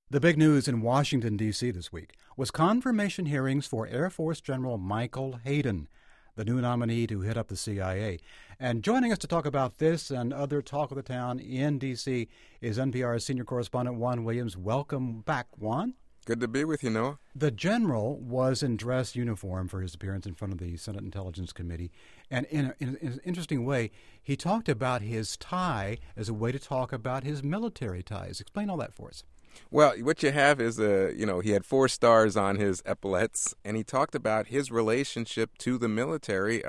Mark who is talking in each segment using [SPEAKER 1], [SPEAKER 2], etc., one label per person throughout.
[SPEAKER 1] The big news in Washington, D.C. this week was confirmation hearings for Air Force General Michael Hayden, the new nominee to head up the CIA. And joining us to talk about this and other talk of the town in D.C. is NPR's senior correspondent Juan Williams. Welcome back, Juan.
[SPEAKER 2] Good to be with you, Noah.
[SPEAKER 1] The general was in dress uniform for his appearance in front of the Senate Intelligence Committee. And in an interesting way, he talked about his tie as a way to talk about his military ties. Explain all that for us.
[SPEAKER 2] Well, what you have is, he had 4 stars on his epaulets, and he talked about his relationship to the military.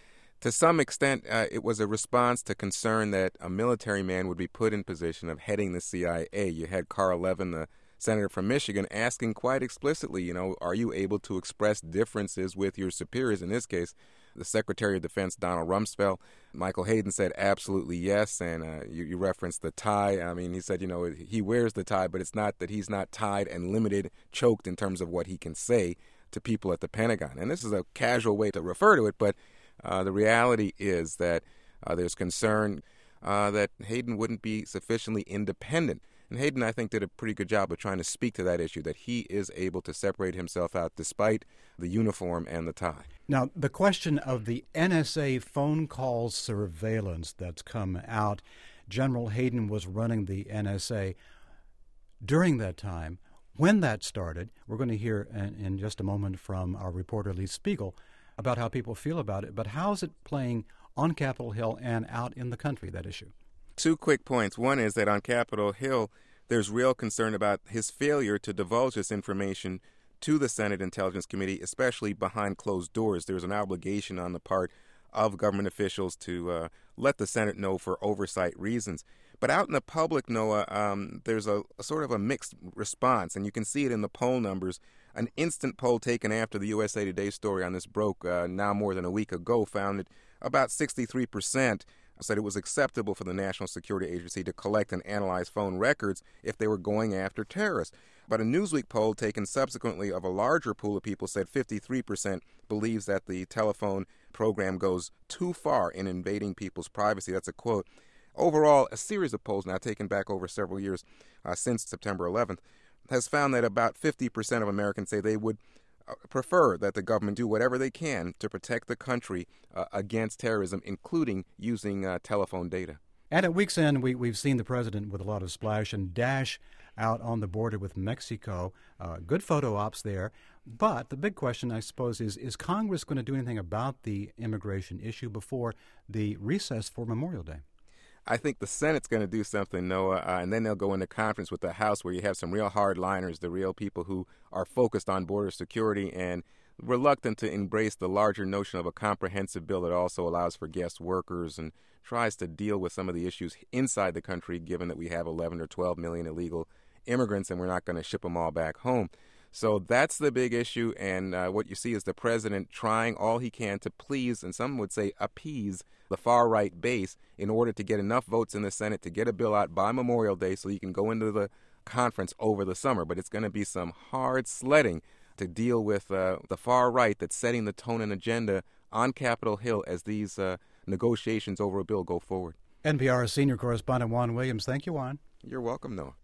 [SPEAKER 2] To some extent, it was a response to concern that a military man would be put in position of heading the CIA. You had Carl Levin, the senator from Michigan, asking quite explicitly, are you able to express differences with your superiors? In this case, the Secretary of Defense, Donald Rumsfeld. Michael Hayden said absolutely yes, and you referenced the tie. I mean, he said, he wears the tie, but it's not that he's not tied and limited, choked in terms of what he can say to people at the Pentagon. And this is a casual way to refer to it, but the reality is that there's concern that Hayden wouldn't be sufficiently independent. And Hayden, I think, did a pretty good job of trying to speak to that issue, that he is able to separate himself out despite the uniform and the tie.
[SPEAKER 1] Now, the question of the NSA phone call surveillance that's come out, General Hayden was running the NSA during that time. When that started, we're going to hear in just a moment from our reporter Lee Spiegel about how people feel about it. But how is it playing on Capitol Hill and out in the country, that issue?
[SPEAKER 2] 2 quick points. One is that on Capitol Hill, there's real concern about his failure to divulge this information to the Senate Intelligence Committee, especially behind closed doors. There's an obligation on the part of government officials to let the Senate know for oversight reasons. But out in the public, Noah, there's a sort of a mixed response, and you can see it in the poll numbers. An instant poll taken after the USA Today story on this broke now more than a week ago found that about 63% said it was acceptable for the National Security Agency to collect and analyze phone records if they were going after terrorists. But a Newsweek poll taken subsequently of a larger pool of people said 53% believes that the telephone program goes too far in invading people's privacy. That's a quote. Overall, a series of polls now taken back over several years since September 11th has found that about 50% of Americans say they would prefer that the government do whatever they can to protect the country against terrorism, including using telephone data.
[SPEAKER 1] And at week's end, we've seen the president with a lot of splash and dash out on the border with Mexico. Good photo ops there. But the big question, I suppose, is Congress going to do anything about the immigration issue before the recess for Memorial Day?
[SPEAKER 2] I think the Senate's going to do something, Noah, and then they'll go into conference with the House where you have some real hardliners, the real people who are focused on border security and reluctant to embrace the larger notion of a comprehensive bill that also allows for guest workers and tries to deal with some of the issues inside the country, given that we have 11 or 12 million illegal immigrants and we're not going to ship them all back home. So that's the big issue, and what you see is the president trying all he can to please, and some would say appease, the far-right base in order to get enough votes in the Senate to get a bill out by Memorial Day so you can go into the conference over the summer. But it's going to be some hard sledding to deal with the far right that's setting the tone and agenda on Capitol Hill as these negotiations over a bill go forward.
[SPEAKER 1] NPR senior correspondent Juan Williams. Thank you, Juan.
[SPEAKER 2] You're welcome, Noah.